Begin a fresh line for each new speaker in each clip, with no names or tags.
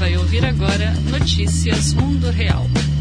vai ouvir agora Notícias Mundo Real.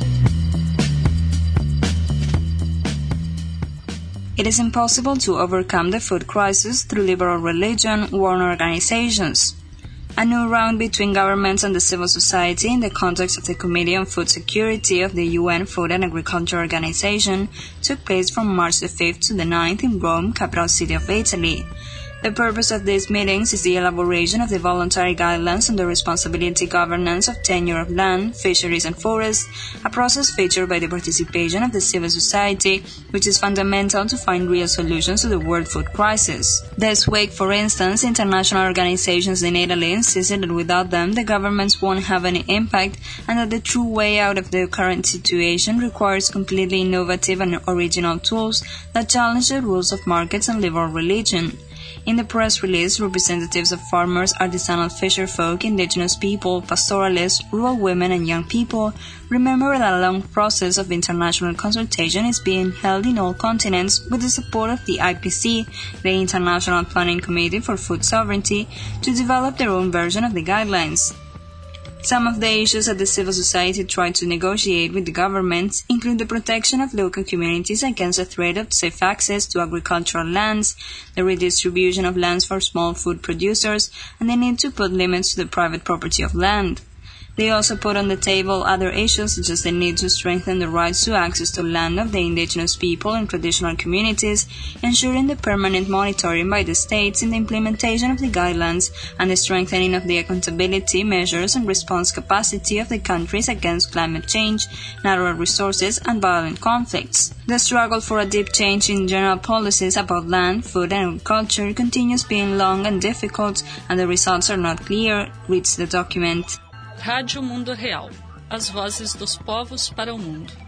It is impossible to overcome the food crisis through liberal religion, warn organizations. A new round between governments and the civil society in the context of the Committee on Food Security of the UN Food and Agriculture Organization took place from March the 5th to the 9th in Rome, capital city of Italy. The purpose of these meetings is the elaboration of the voluntary guidelines on the responsibility governance of tenure of land, fisheries and forests, a process featured by the participation of the civil society, which is fundamental to find real solutions to the world food crisis. This week, for instance, international organizations in Italy insisted that without them the governments won't have any impact and that the true way out of the current situation requires completely innovative and original tools that challenge the rules of markets and liberal religion. In the press release, representatives of farmers, artisanal fisherfolk, indigenous people, pastoralists, rural women and young people remember that a long process of international consultation is being held in all continents with the support of the IPC, the International Planning Committee for Food Sovereignty, to develop their own version of the guidelines. Some of the issues that the civil society tried to negotiate with the governments include the protection of local communities against the threat of safe access to agricultural lands, the redistribution of lands for small food producers, and the need to put limits to the private property of land. They also put on the table other issues such as the need to strengthen the rights to access to land of the indigenous people and traditional communities, ensuring the permanent monitoring by the states in the implementation of the guidelines and the strengthening of the accountability measures and response capacity of the countries against climate change, natural resources, and violent conflicts. The struggle for a deep change in general policies about land, food, and agriculture continues being long and difficult, and the results are not clear, reads the document.
Rádio Mundo Real. As vozes dos povos para o mundo.